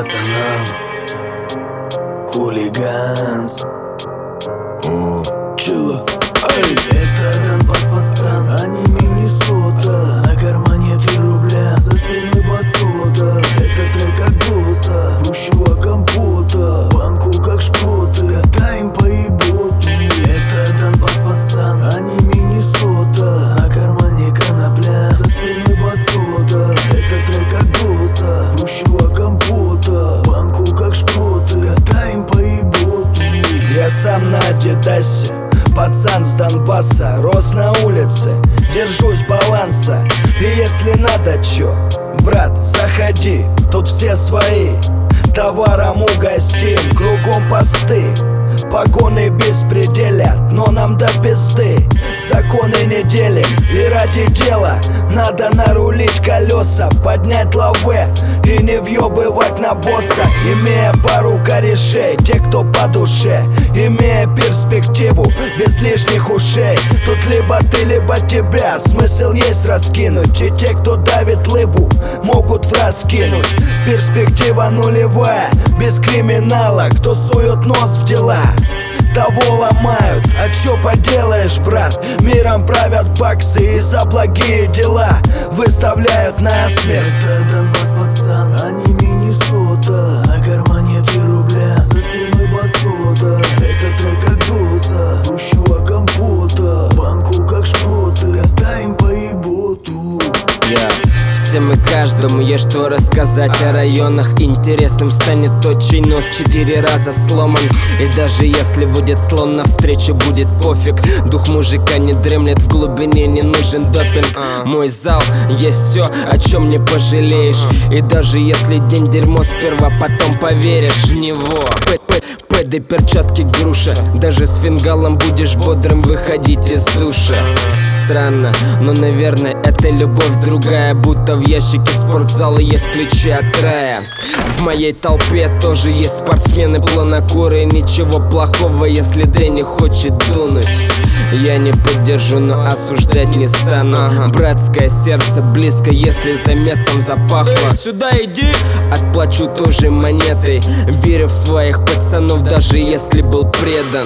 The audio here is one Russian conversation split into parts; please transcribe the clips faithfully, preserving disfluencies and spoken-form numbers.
пацанам. Хулиганс. О, чилла. Эй! Это Донбасс, пацан, а не Миннесота. На кармане три рубля, за спиной басота. Это трек от Доса, хрущего компота. Банку как шпроты, катаем по еботу. Это Донбасс, пацан, а не Миннесота. На кармане конопля, за спиной басота. Это трек от Доса, хрущего компота. Банку как шпроты, катаем по еботу. Я сам на Адидасе, пацан с Донбасса, рос на улице, держусь баланса. И если надо чё, брат, заходи, тут все свои, товаром угостим, кругом посты. Погоны беспределят, но нам до пизды. Законы не делим, и ради дела надо нарулить колеса, поднять лаве и не въебывать на босса. Имея пару корешей, те, кто по душе, имея перспективу без лишних ушей. Тут либо ты, либо тебя, смысл есть раскинуть. И те, кто давит лыбу, могут в раз кинуть. Перспектива нулевая, без криминала. Кто сует нос в дела, того ломают. А чё поделаешь, брат? Миром правят баксы, и за благие дела выставляют на смех. Это Донбасс, пацан, а не Миннесота. На кармане три рубля, за спиной басота. Это трек от Доса, хрущего компота. Банку как шпроты, катаем по еботу. Yeah. Всем и каждому есть что рассказать о районах. Интересным станет тот, чей нос четыре раза сломан. И даже если будет слон, навстречу будет пофиг. Дух мужика не дремлет, в глубине не нужен допинг. Мой зал есть все, о чем не пожалеешь. И даже если день дерьмо, сперва потом поверишь в него. Пэды, перчатки, груша. Даже с фингалом будешь бодрым выходить из душа. Странно, но, наверное, это любовь другая. Будто в ящике спортзала есть ключи от рая. В моей толпе тоже есть спортсмены планокурые. Ничего плохого, если Дэнни хочет дунуть. Я не поддержу, но осуждать не стану. Братское сердце близко, если за мясом запахло. Сюда иди, отплачу тоже монетой. Верю в своих пацанов, даже если был предан.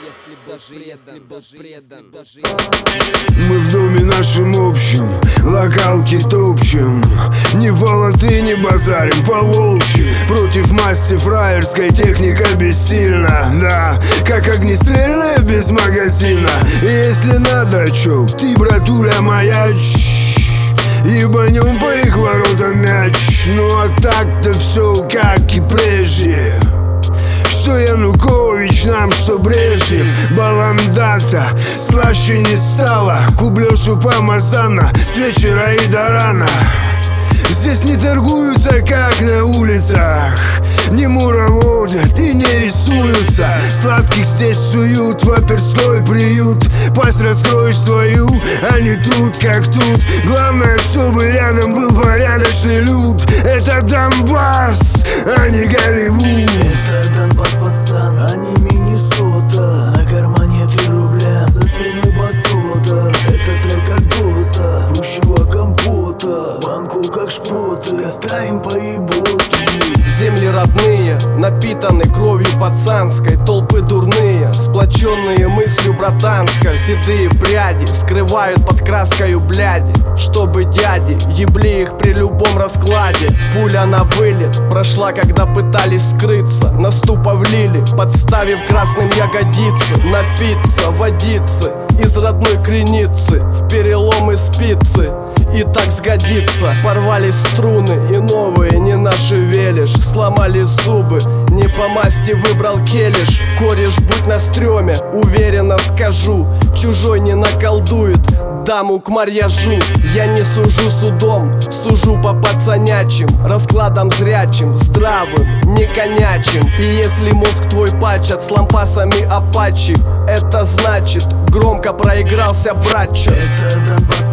Мы в доме нашем общем, локалки топчем. Не по латыни базарим, по волчьи. Против масти фраерской техника бессильна. Да, как огнестрельная без магазина. И если надо, чё, ты, братуля, маяч. Ебанем по их воротам мяч. Ну а так-то все как и прежде. Что Янукович нам, что Брежнев. Баландата слаще не стало. Кублёшу помазана с вечера и до рана. Здесь не торгуются, как на улицах. Не муроводят и не рисуются. Сладких здесь суют в оперской приют. Пасть раскроешь свою, а не тут, как тут. Главное, чтобы рядом был порядочный люд. Это Донбасс, а не Голливуд. Это Донбасс, пацан, а не Миннесота. На кармане три рубля, за спиной басота. Это трек от Доса, хрущего компота. Банку как шпроты, катаем по еботу. Земли родные, напитаны кровью пацанской. Толпы дурные, сплоченные мыслью братанской. Седые пряди скрывают под краскою бляди. Чтобы дяди ебли их при любом раскладе. Пуля на вылет прошла, когда пытались скрыться. На ступа влили, подставив красным ягодицы. Напиться водицы из родной креницы. В переломы спицы, и так сгодится. Порвались струны и новые не нашевелишь. Сломали зубы, не по масти выбрал келиш. Кореш, будь на стреме, уверенно скажу. Чужой не наколдует даму к марьяжу. Я не сужу судом, сужу по пацанячим. Раскладом зрячим, здравым, не конячим. И если мозг твой пачат с лампасами апачи, это значит, громко проигрался братчик. Это Донбасс,